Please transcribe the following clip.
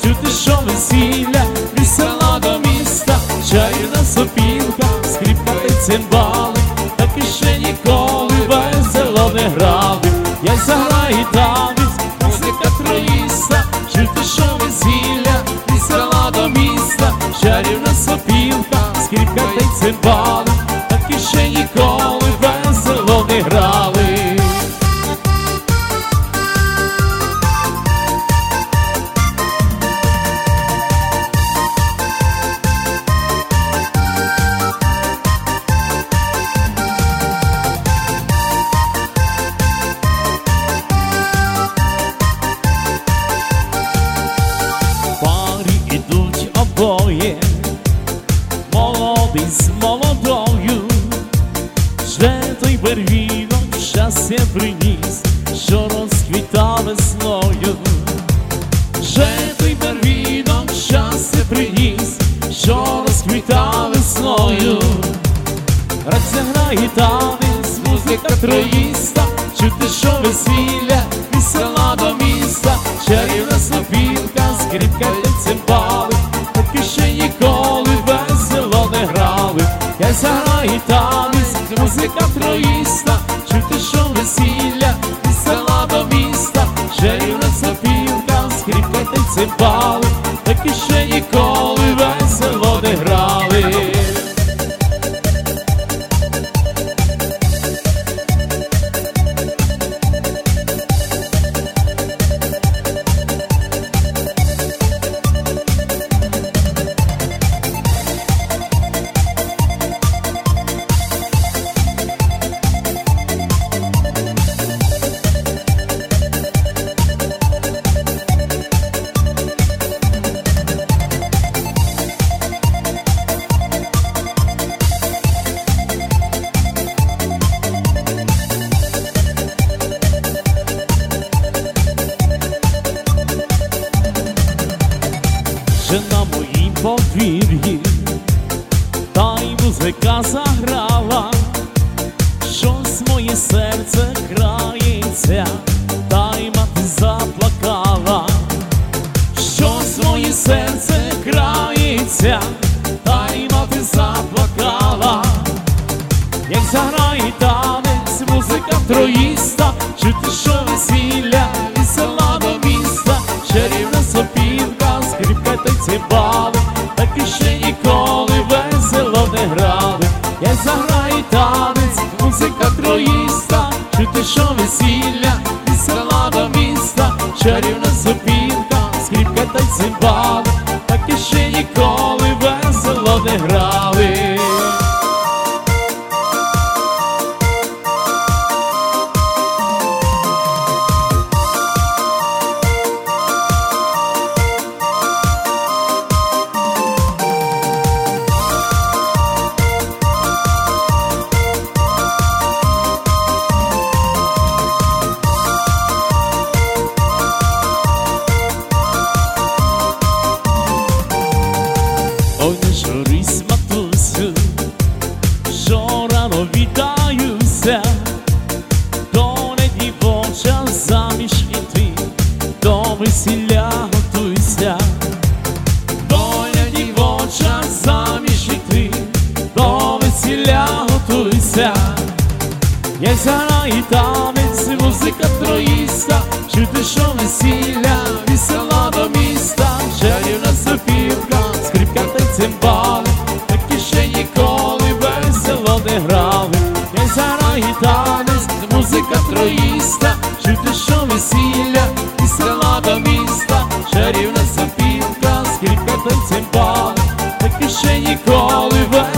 чути, що весілля, від села до міста, чарівна сопілка, скрипка та й цимбали, таки ще ніколи весело не грали. Як заграє танець, музика троїста, чути, що весілля, від села до міста, чарівна сопілка, скрипка та й цимбали, таки ще ніколи весело не грали. Обоє, молодий з молодою, вже той барвінок щастя приніс, що розквітав весною. Вже той барвінок щастя приніс, що розквітав весною. Раз заграє танець, музика троїста, чути, що весілля, від села до міста, чарівна сопілка, скрипка та цимбали, поки ще ніколи весело не грали. Як заграє танець, музика троїста, чути, що весілля, від села до міста, чарівна сопілка, скрипка та цимбали, поки ще ніколи весело не грали. Вже на моїм подвір'ї та й музика заграла, щось моє серце крається, та й мати заплакала. Щось моє серце крається, та й мати заплакала. Як заграє танець, музика троїста, чути, що весілля, від села до міста, чарівна сопілка, скрипка та й цимбали, таки ще ніколи весело не грали. Як заграє танець, музика троїста, чути, що весілля, від села до міста, чарівна сопілка, скрипка та й цимбали, таки ще ніколи весело не грали. Ой, не журись, матусю, що рано вітаюся, то не дівоча заміж іти, до весілля готуйся. Доля дівоча заміж іти, до весілля готуйся. Як заграє танець, музика троїста, чути, що весілля, від села до міста, чарівна сопілка, скрипка та й цимбали, таки ще ніколи весело не грали. Як заграє танець, музика троїста, чути, що весілля, від села до міста, чарівна сопілка, скрипка та й цимбали, таки ще ніколи весело